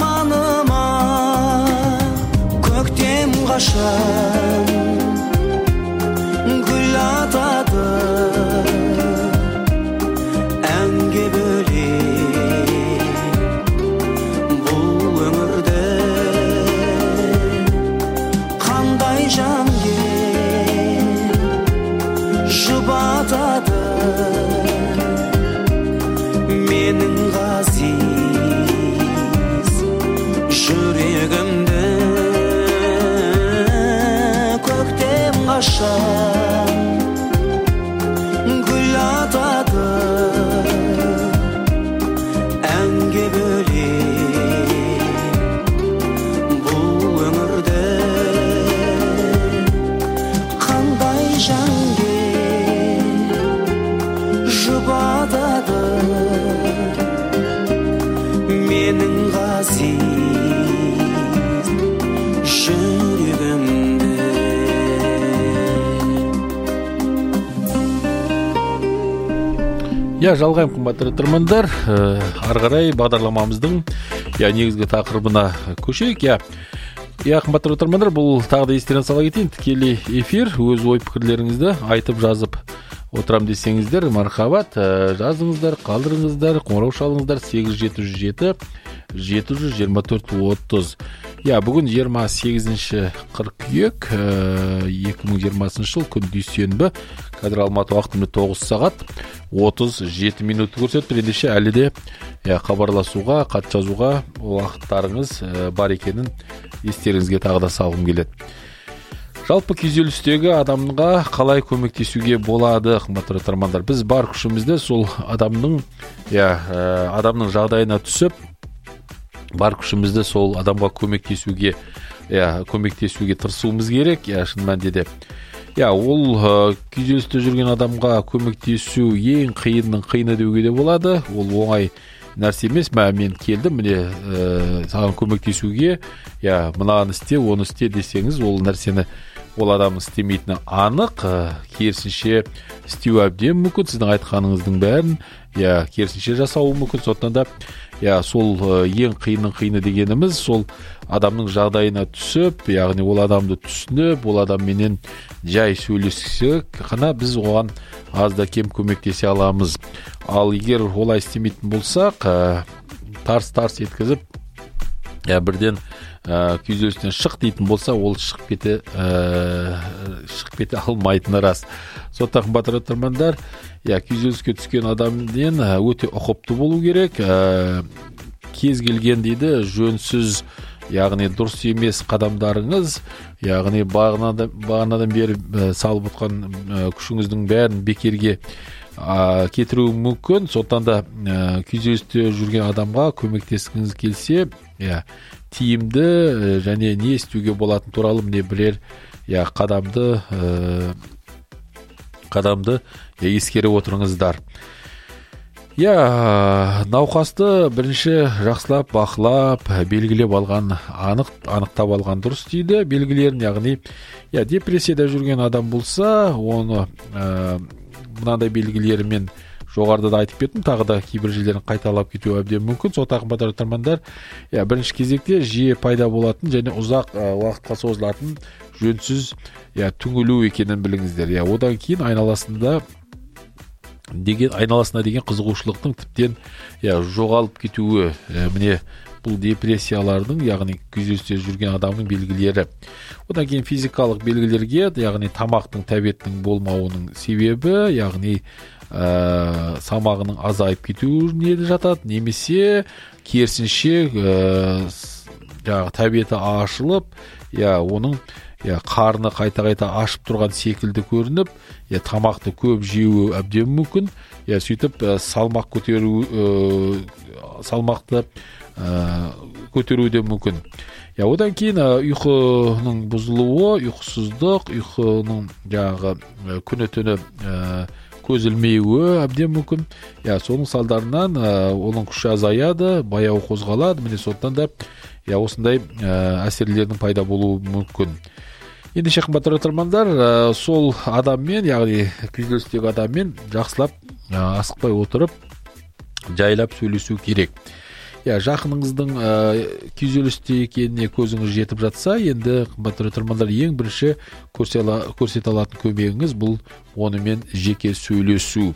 болады менің ғазиз жүрегімді. Я жалғайым қымбатты тыңдармандар, ары қарай бағдарламамыздың я негізгі тақырыбына көшейік. Я Я қымбатты тыңдармандар, бұл тағы да естеріңізге сала кетейін, тікелей эфир, өз ой пікірлеріңізді айтып жазып отырам десеңіздер, мархабат, жазыңыздар, қалдырыңыздар, қоңырау шалыңыздар сегіз жеті жүз жеті жеті жүз жиырма төрт отыз. Я бүгін жиырма сегізінші қыркүйек екі мың жиырмасыншы жыл, күн дүйсенбі. Қазір Алматы уақытында тоғыз сағат отыз жеті минут көрсетіп, ендеше әлі де хабарласуға, хат жазуға уақыттарыңыз бар екенін естеріңізге тағы да салғым келеді. Жалпы күйзелістегі адамға қалай көмектесуге болады, қымбатты тыңдармандар? Біз бар күшімізді сол адамның, я адамның жағдайына түсіп, бар күшімізді сол адамға көмектесуге, я көмектесуге тырысуымыз керек. Я шын мәнінде де, я ол күйзелісте жүрген адамға көмектесу ең қиынның қиыны деуге де болады. Ол оңай нәрсе емес. Мен келдім, міне саған көмектесуге, я мынаны істе, оны істе десеңіз, ол нәрсені ол адам істемейтіні анық. Керісінше істеу әбден мүмкін, сіздің айтқаныңыздың бәрін я керісінше жасауы мүмкін. Сондықтан да я сол ең қиынның қиыны дегеніміз сол адамның жағдайына түсіп, яғни ол адамды түсініп, ол адамменен жай сөйлесек қана біз оған аз да кем көмектесе аламыз. Ал егер олай істемейтін болсақ, тарс-тарс еткізіп, я бірден күйзелістен шық дейтін болса, ол шығып кете шығып кете алмайтыны рас. Сондықтан қымбатты тыңдармандар, я күйзеліске түскен адаммен өте ұқыпты болу керек. Кез келген дейді жөнсіз, яғни дұрыс емес қадамдарыңыз, яғни бағанадан, бағанадан бері салып отқан күшіңіздің бәрін бекерге кетіруі мүмкін. Сондықтан да күйзелісте жүрген адамға көмектескіңіз келсе, я тиімді және не істеуге болатын туралы міне білер, я қадамды қадамды ескеріп отырыңыздар. Я науқасты бірінші жақсылап бақылап, белгілеп алған, анық анықтап алған дұрыс дейді белгілерін. Яғни, я депрессияда жүрген адам болса, оны мынандай белгілерімен жоғарыда да айтып кеттім, тағы да кейбір жерлерін қайталап кетуі әбден мүмкін. Сондықтан қымбатты тыңдармандар, я бірінші кезекте жиі пайда болатын және ұзақ уақытқа созылатын жөнсіз я түңілу екенін біліңіздер. Я одан кейін айналасында деген айналасына деген қызығушылықтың тіптен я жоғалып кетуі, міне бұл депрессиялардың, яғни күйзелісте жүрген адамның белгілері. Одан кейін физикалық белгілерге, яғни тамақтың, тәбеттің болмауының себебі, яғни ә, салмағының азайып кетуіне жатады, немесе керісінше ә, жаңағы тәбеті ашылып, я оның я қарны қайта-қайта ашып тұрған секілді көрініп, я тамақты көп жеуі әбден мүмкін. Я сөйтіп салмақ көтеру салмақты көтеруі де мүмкін. Я одан кейін ұйқының бұзылуы, ұйқысыздық, ұйқының жаңағы күні-түні көз ілмеуі әбден мүмкін. Я соның салдарынан оның күші азаяды, баяу қозғалады. Міне сондықтан да я осындай әсерлердің пайда болуы мүмкін. Ендеше қымбатты тыңдармандар, сол адаммен, яғни күйзелістегі адаммен жақсылап асықпай отырып, жайлап сөйлесу керек. Я жақыныңыздың күйзелісте екеніне көзіңіз жетіп жатса, енді қымбатты тыңдармандар, ең бірінші көрсете алатын көмегіңіз бұл онымен жеке сөйлесу.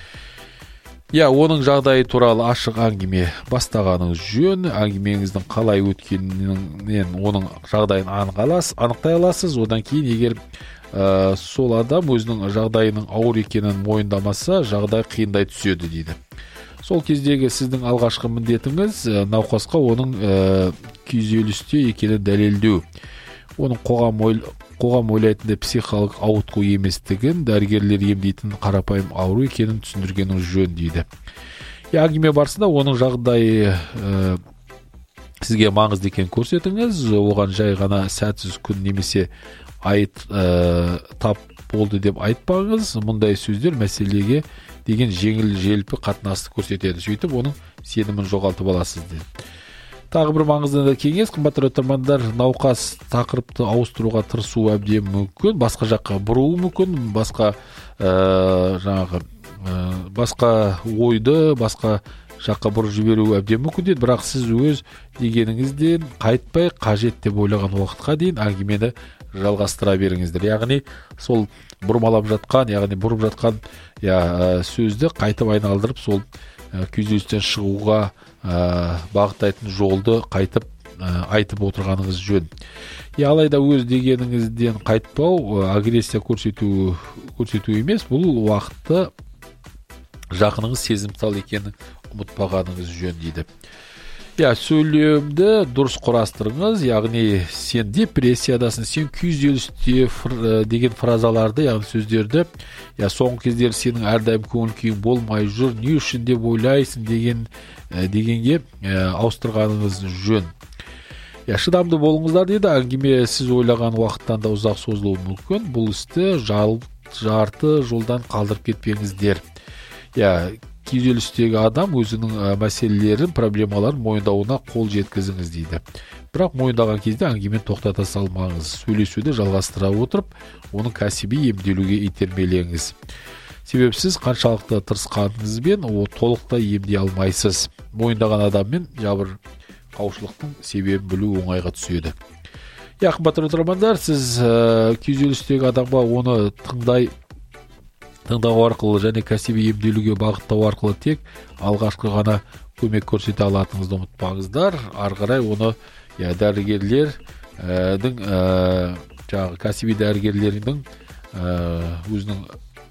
Я оның жағдайы туралы ашық әңгіме бастағаныңыз жөн. Әңгімеңіздің қалай өткенінен оның жағдайын анықтай аласыз. Одан кейін егер ә, сол адам өзінің жағдайының ауыр екенін мойындамаса, жағдай қиындай түседі дейді. Сол кездегі сіздің алғашқы міндетіңіз науқасқа оның ә, күйзелісте екенін дәлелдеу. Оның қоғам ой қоғам ойлайтындай психологиялық ауытқу еместігін, дәрігерлер емдейтін қарапайым ауру екенін түсіндіргеніңіз жөн дейді. Әңгіме барысында оның жағдайы ә, сізге маңызды екенін көрсетіңіз. Оған жай ғана сәтсіз күн немесе айт ә, тап болды деп айтпаңыз. Мұндай сөздер мәселеге деген жеңіл желпі қатынасты көрсетеді. Сөйтіп оның сенімін жоғалтып аласыз деді. Тағы бір маңызды кеңес, қымбатты тыңдармандар, науқас тақырыпты ауыстыруға тырысу әбден мүмкін, басқа жаққа бұру мүмкін, басқа ә, жаңағы ә, басқа ойды, басқа жаққа бұрып жіберу әбден мүмкін дейді. Бірақ сіз өз дегеніңізден қайтпай, қажет деп ойлаған уақытқа дейін әңгімені жалғастыра беріңіздер. Яғни сол бұрмалап жатқан, яғни бұрып жатқан я, сөзді қайтып айналдырып, сол күйзелістен шығуға ә, бағыттайтын жолды қайтып ә, айтып отырғаныңыз жөн. Я, алайда өз дегеніңізден қайтпау, агрессия көрсету, көрсету емес, бұл уақытты жақыныңыз сезімтал екенін ұмытпағаныңыз жөн дейді. Я, сөйлемді дұрыс құрастырыңыз, яғни сен депрессиядасың, сен күйзелісте деген фразаларды, яғни сөздерді, я, соңғы кездері сенің әрдайым көңіл күйің болмай жүр, не үшін деп ойлайсың деген дегенге ә, ауыстырғаныңыз жөн. Я, шыдамды болыңыздар дейді. Әңгіме сіз ойлаған уақыттан да ұзақ созылуы мүмкін. Бұл істі жал, жарты жолдан қалдырып кетпеңіздер. Я, күйзелістегі адам өзінің мәселелерін, проблемаларын мойындауына қол жеткізіңіз дейді. Бірақ мойындаған кезде әңгімені тоқтата салмаңыз. Сөйлесуді жалғастыра отырып, оның кәсіби емделуге итермелеңіз. Себебі сіз қаншалықты тырысқаныңызбен о толықтай емдей алмайсыз. Мойындаған адаммен жабыр қаушылықтың себебін білу оңайға түседі. Я, қымбатты тыңдармандар, сіз ә, күйзелістегі адамға оны тыңдай тыңдау арқылы және кәсіби емделуге бағыттау арқылы тек алғашқы ғана көмек көрсете алатыныңызды ұмытпаңыздар. Ары қарай оны я, дәрігерлердің ә, жаңағы кәсіби дәрігерлердің ә, өзінің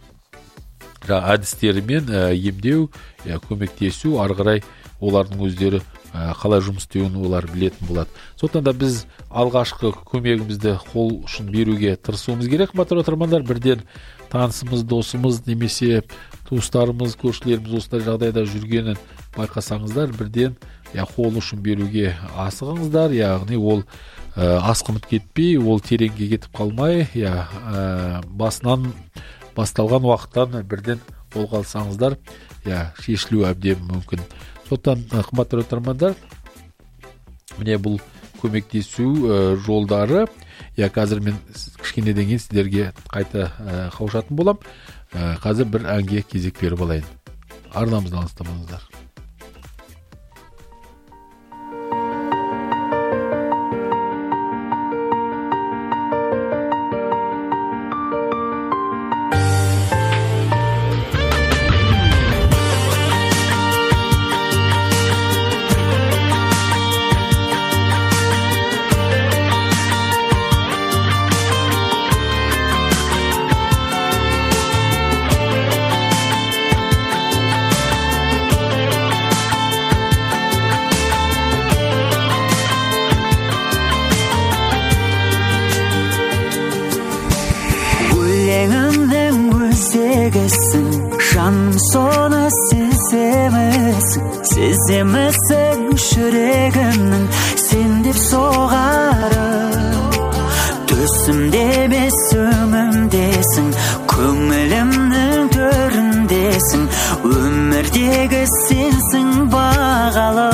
жаңағы әдістерімен ә, емдеу, я, көмектесу, ары қарай олардың өздері ә, қалай жұмыс істеуін олар білетін болады. Сондықтан да біз алғашқы көмегімізді қол ұшын беруге тырысуымыз керек. Қымбатты тыңдармандар, бірден танысымыз, досымыз немесе туыстарымыз, көршілеріміз осындай жағдайда жүргенін байқасаңыздар, бірден я, қол ұшын беруге асығыңыздар. Яғни ол ә, асқынып кетпей, ол тереңге кетіп қалмай, я, ә, басынан басталған уақыттан бірден қолға алсаңыздар, я, шешілу әбден мүмкін. Сондықтан қымбатты тыңдармандар, міне бұл көмектесу ә, жолдары. Я, қазір мен кішкенеден кейін сіздерге қайта ә, қауышатын болам. Ә, қазір бір әнге кезек беріп алайын. Арнамыздан алыстамаңыздар. Жаным соны сеземісің, сеземісің жүрегімнің сен деп соғары. Төсімде емес өңімдесің, көңілімнің төріндесің, өмірдегі сенсің бағалы.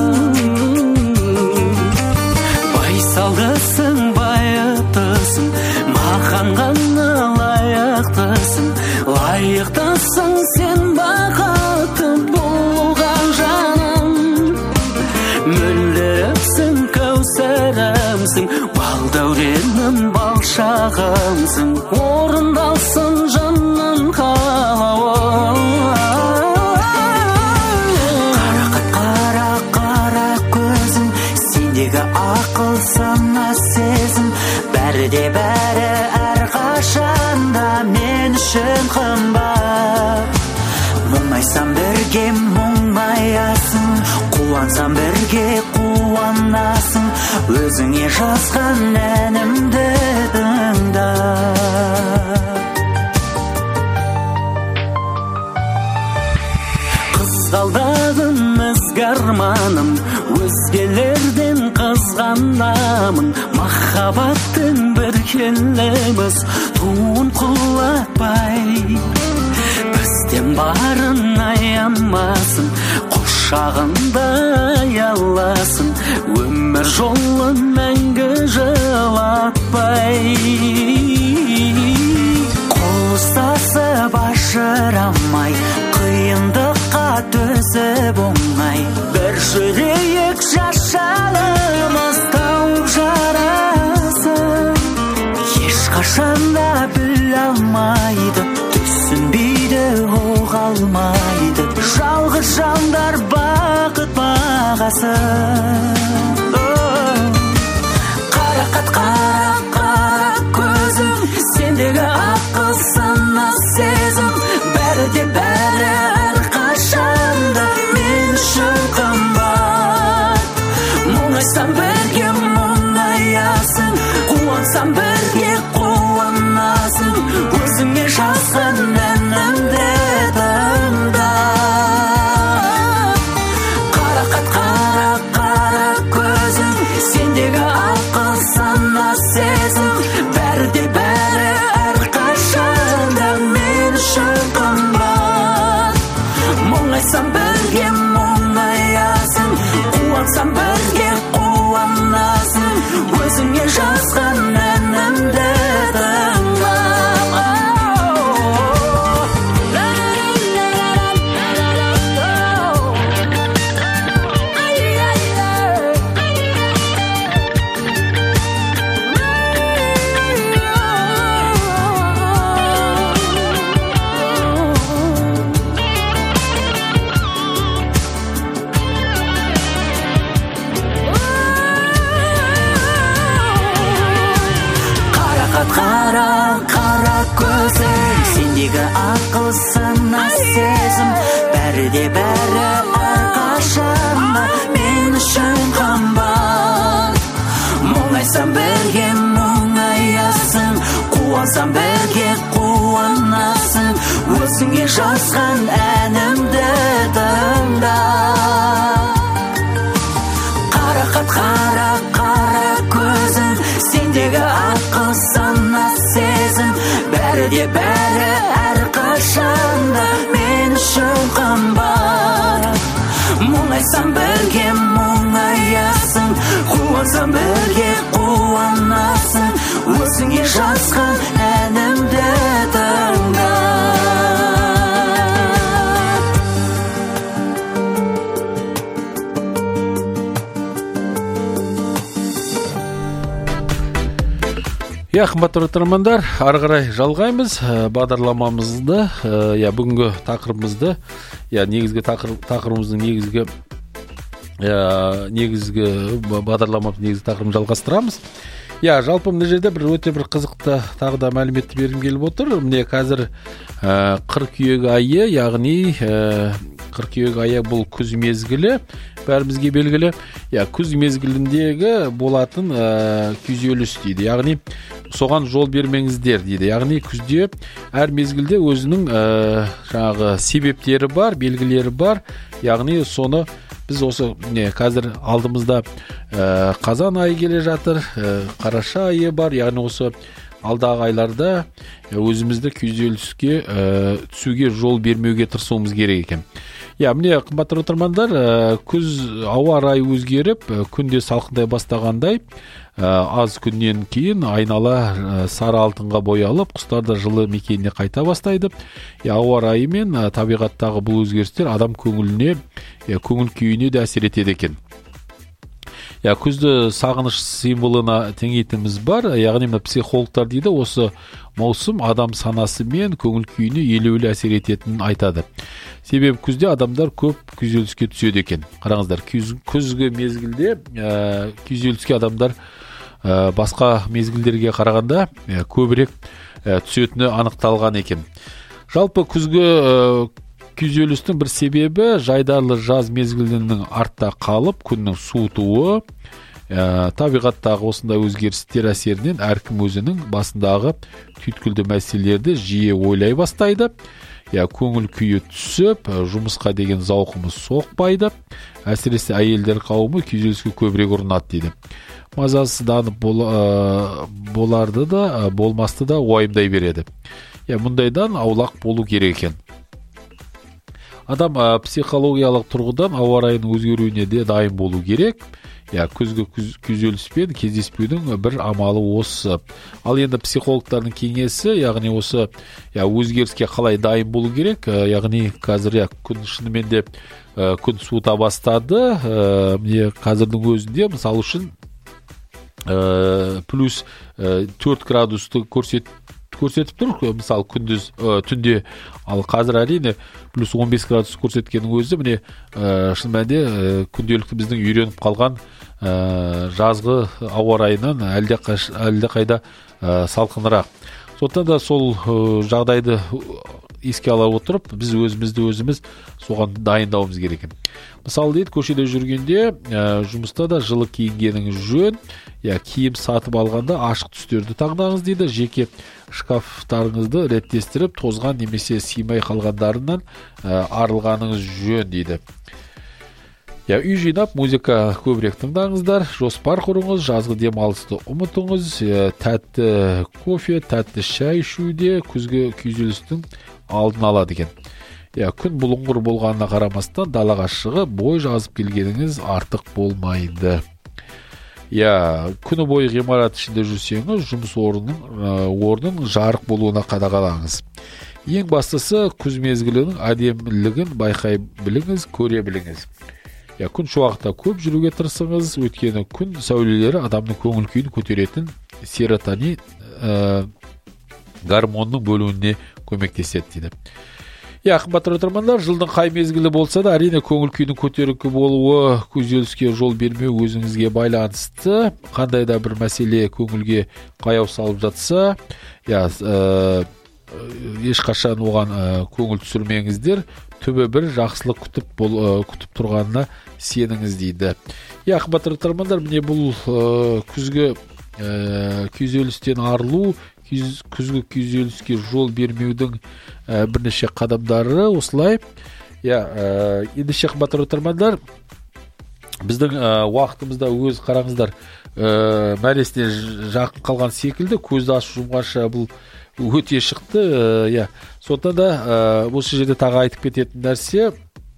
Байсалдысың, байыптысың, маған ғана лайықтысың, лайықтысың сен бақытты болған жаным. Мөлдірімсің, кәусәрімсің, балдәуренім, балшағымсың, орындалсын жанның қалауы. Қарақат қара қара көзің, сендегі ақыл сана сезім, бәрі де бәрі әрқашанда мен үшін қымбат. Мұңайсам бірге мұңаясың, қуансам бірге қуанасың, өзіңе жазған әнімді тыңда. Қызғалдағым ізгі арманым, өзгелерден қызғанамын, махаббаттың бір келеміз туын құлатпай. Бізде барын аямасын, құшағында аяласын, өмір жолын мәңгі жылатпай. Қол ұстасып ажырамай, қиындыққа төзіп оңай, бір жүрейік жашалымыз тауып жарасын. Ешқашанда біле алмайды, түсінбейді, оқ алмайды, жалғыз жандар бақыт бағасын. Қарақат қара қара көзім, сендегі ақыл сана сезім, бәрі де бәрі әрқашанда мен үшін қымбат. Мұңайсам бірге мұңаясың, қуансам бірге қуанасың, өзіңе жазған әнімді тыңда. Қарақат қара қара көзім, сендегі ақыл сана сезім, бәрі де бәрі әрқашанда мен үшін қымбат. Мұңайсам бірге мұңаясың, қуансам бірге қуанасың, өзіңе жазған әнімді тыңда. Қара қара көзім, сендегі ақыл сана сезім, бәрі де бәрі әрқашанда мен үшін қымбат. Мұңайсам бірге мұңаясың, қуансам бірге қуанасың, өзіңе жазған әнімді тыңда. Қарақат қара қара көзім, сендегі ақыл сана сезім, бәрі де бәрі әрқашанда мен үшін қымбат. Мұңайсам бірге мұңаясың, қуансам бірге қуанасың, өзіңе жазған әнімді тыңда. Я, қымбатты тыңдармандар, ары қарай жалғаймыз бағдарламамызды. Я, бүгінгі тақырыбымызды, я, негізгі тақырыбымыздың негізгі негізгі бағдарламамыздың негізгі тақырыбын жалғастырамыз. Я, жалпы мына жерде бір өте бір қызықты тағы да мәліметті бергім келіп отыр. Міне қазір қыркүйек айы, яғни қыркүйек айы бұл күз мезгілі, бәрімізге белгілі. Я, күз мезгіліндегі болатын күйзеліс дейді. Яғни соған жол бермеңіздер дейді. Яғни күзде әр мезгілде өзінің жаңағы себептері бар, белгілері бар. Яғни соны біз осы не қазір алдымызда ә, қазан айы келе жатыр, ә, қараша айы бар. Яғни осы алдағы айларда өзімізді күйзеліске ә, түсуге жол бермеуге тырысуымыз керек екен. Я, міне қымбатты тыңдармандар, ә, күз ауа райы өзгеріп, ә, күнде салқындай бастағандай, аз күннен кейін айнала сары алтынға боялып, құстар да жылы мекеніне қайта бастайды. Ауа райы мен табиғаттағы бұл өзгерістер адам көңіліне, көңіл күйіне де әсер етеді екен. Я, күзді сағыныш символына теңейтіміз бар. Яғни психологтар дейді, осы маусым адам санасы мен көңіл күйіне елеулі әсер ететінін айтады. Себебі күзде адамдар көп күйзеліске түседі екен. Қараңыздар, күз, күзгі мезгілде ә, күйзеліске адамдар ә, басқа мезгілдерге қарағанда ә, көбірек ә, түсетіні анықталған екен. Жалпы күзгі ә, күйзелістің бір себебі жайдарлы жаз мезгілінің артта қалып, күннің суытуы, ә, табиғаттағы осындай өзгерістер әсерінен әркім өзінің басындағы түйткілді мәселелерді жиі ойлай бастайды. Я, көңіл күйі түсіп, жұмысқа деген зауқымыз соқпайды. Әсіресе әйелдер қауымы күйзеліске көбірек ұрынады дейді. Мазасызданып бол, ә, боларды да, болмасты да уайымдай береді. Я, мұндайдан аулақ болу керек екен. адам психологиялық тұрғыдан ауа райының өзгеруіне де дайын болу керек. Я күзгі күйзеліспен кездеспеудің бір амалы осы. Ал енді психологтардың кеңесі, яғни осы я өзгеріске қалай дайын болу керек, яғни қазір я күн шынымен де күн суыта бастады. Міне қазірдің өзінде мысалы үшін плюс төрт градусты көрсет көрсетіп тұр, мысалы күндіз түнде, ал қазір әрине плюс он бес градус көрсеткеннің өзі міне шын мәнінде күнделікті біздің үйреніп қалған жазғы ауа райынан әлде қайда салқынырақ. Сондықтан да сол жағдайды еске ала отырып, біз өзімізді өзіміз соған дайындауымыз керек. Мысалы дейді, көшеде жүргенде жұмыста да жылы киінгеніңіз жөн, я киім сатып алғанда ашық түстерді таңдаңыз дейді. Жеке шкафтарыңызды реттестіріп, тозған немесе сыймай қалғандарынан арылғаныңыз жөн дейді. Я үй жинап, музыка көбірек тыңдаңыздар, жоспар құрыңыз, жазғы демалысты ұмытыңыз, тәтті кофе, тәтті шай ішуде күзгі күйзелістің алдын алады екен. Я күн бұлыңғыр болғанына қарамастан далаға шығып бой жазып келгеніңіз артық болмайды. Я күні бойы ғимарат ішінде жүрсеңіз, жұмыс орнының орнын жарық болуына қадағалаңыз. Ең бастысы күз мезгілінің әдемілігін байқай біліңіз, көре біліңіз. Я күн шуақта көп жүруге тырысыңыз, өйткені күн сәулелері адамның көңіл күйін көтеретін серотонин ә, гормонның бөлуіне көмектеседі дейді. Я қымбатты тыңдармандар, жылдың қай мезгілі болса да, әрине көңіл күйдің көтеріңкі болуы, күйзеліске жол бермеу өзіңізге байланысты. Қандай да бір мәселе көңілге қаяу салып жатса, я ә, ешқашан оған ә, көңіл түсірмеңіздер, түбі бір жақсылық күтіп бол, ә, күтіп тұрғанына сеніңіз дейді. Я қымбатты тыңдармандар, міне бұл ә, күзгі ә, күйзелістен арылу, күзгі күйзеліске жол бермеудің ә, бірнеше қадамдары осылай. Я ә, ендеше қымбатты тыңдармандар, біздің ә, уақытымызда өз қараңыздар ә, мәресіне жақын қалған секілді, көзді ашып жұмғанша бұл өте шықты. Я сондықтан да ә, осы жерде тағы айтып кететін нәрсе,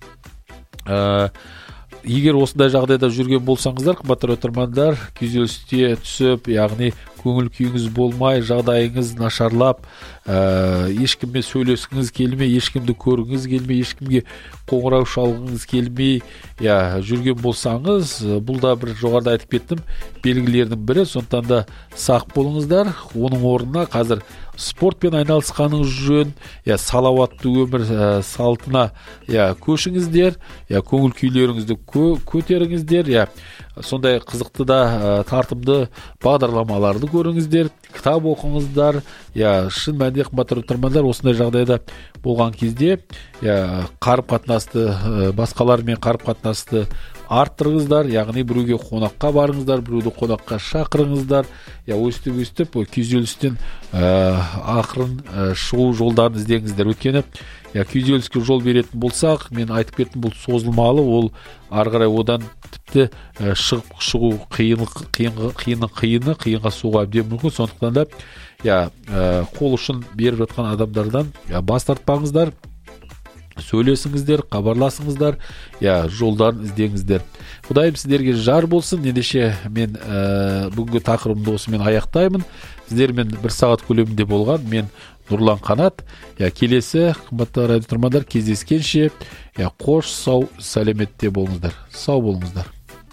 ә, егер осындай жағдайда жүрген болсаңыздар, қымбатты тыңдармандар, күйзеліске түсіп, яғни көңіл күйіңіз болмай, жағдайыңыз нашарлап, ә, ешкіммен сөйлескіңіз келмей, ешкімді көргіңіз келмей, ешкімге қоңырау шалғыңыз келмей, я жүрген болсаңыз, бұл да бір жоғарыда айтып кеттім белгілердің бірі. Сондықтан да сақ болыңыздар. Оның орнына қазір спортпен айналысқаныңыз жөн, я салауатты өмір ә, салтына я көшіңіздер, я көңіл күйлеріңізді кө, көтеріңіздер, я сондай қызықты да ә, тартымды бағдарламаларды көріңіздер, кітап оқыңыздар. Я шын мәнінде қымбатты тыңдармандар, осындай жағдайда болған кезде я қарым-қатынасты ә, басқалармен қарым-қатынасты арттырыңыздар, яғни біреуге қонаққа барыңыздар, біреуді қонаққа шақырыңыздар. Я өстіп өстіп күйзелістен ә, ақырын ә, шығу жолдарын іздеңіздер. Өйткені я күйзеліске жол беретін болсақ, мен айтып кеттім, бұл созылмалы, ол ары қарай одан тіпті ә, шығып шығу қиын қиын қиын қиыны қиынға соғуға әбден мүмкін. Сондықтан да я ә, қол ұшын беріп жатқан адамдардан я, бас тартпаңыздар. Сөйлесіңіздер, хабарласыңыздар, я жолдарын іздеңіздер. Құдайым сіздерге жар болсын. Ендеше мен ә, бүгінгі тақырыбымды осымен аяқтаймын. Сіздермен бір сағат көлемінде болған мен Нұрлан Қанат. Я келесі қымбатты радио тыңдармандар, кездескенше я қош, сау, сәлеметте болыңыздар. Сау болыңыздар.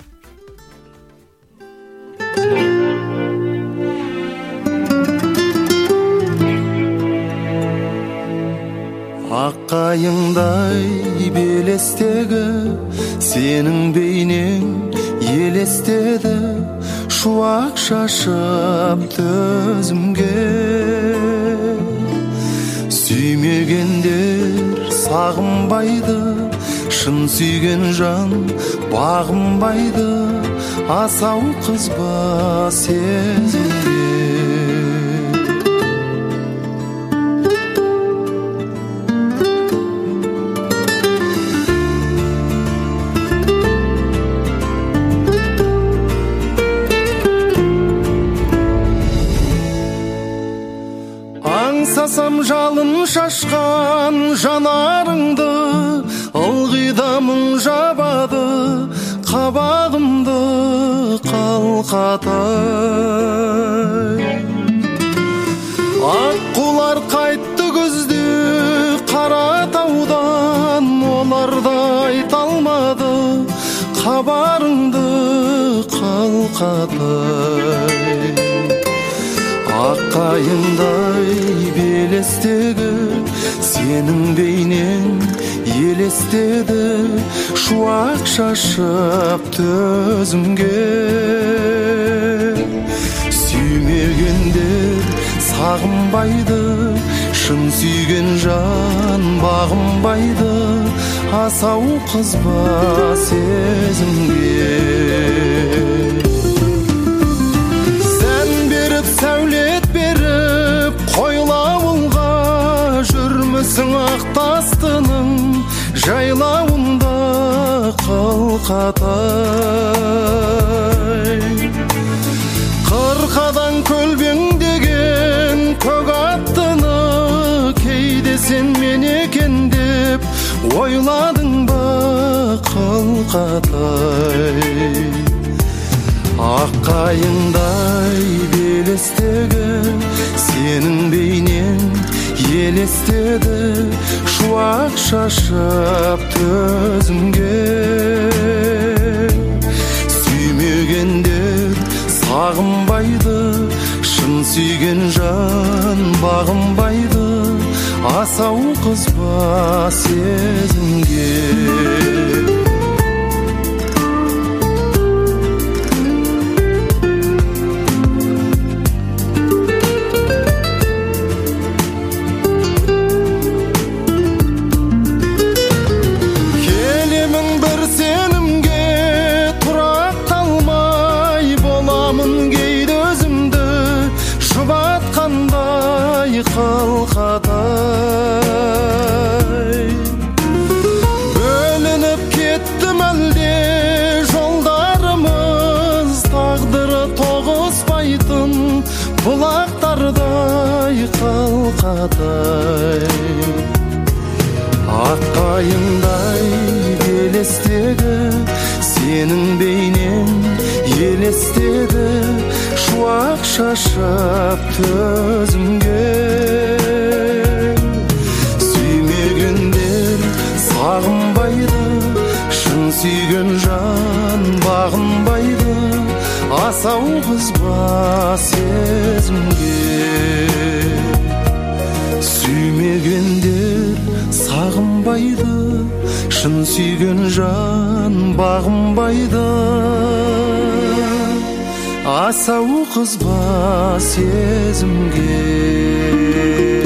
Аққайыңдай белестегі сенің бейнең елестеді, шуақ шашып төзімге. Сүймегендер сағынбайды, шын сүйген жан бағынбайды, асау қызба сезімге. Аңсасам жалын шашқан жанарыңды, қалқатай. Аққулар қайтты күзде Қаратаудан, олар да айта алмады хабарыңды қалқатай. Аққайыңдай белестегі сенің бейнең елестеді, шуақ шашып төзімге. Сүймегендер сағынбайды, шын сүйген жан бағынбайды, асау қызба сезімге. Сән беріп сәулет беріп қойлауылға, жүрмісің ақтастының жайлауында қалқатай. Қырқадан көлбеңдеген көк аттыны кейде сен мен екен деп ойладың ба қалқатай. Аққайыңдай белестегі сенің бейнең елестеді, шуақ шашып төзімге. Сүймегендер сағынбайды, шын сүйген жан бағынбайды, асау қызба сезімге. Қалқатай. Бөлініп кеттім әлде жолдарымыз, тағдыры тоғыспайтын бұлақтардай қалқатай. Аққайыңдай белестегі сенің бейнең елестеді, шуақ шашып төзімге. Сүймегендер сағынбайды, шын сүйген жан бағынбайды, асау қызба сезімге. Сүймегендер сағынбайды, шын сүйген жан бағынбайды, асау қызба сезімге.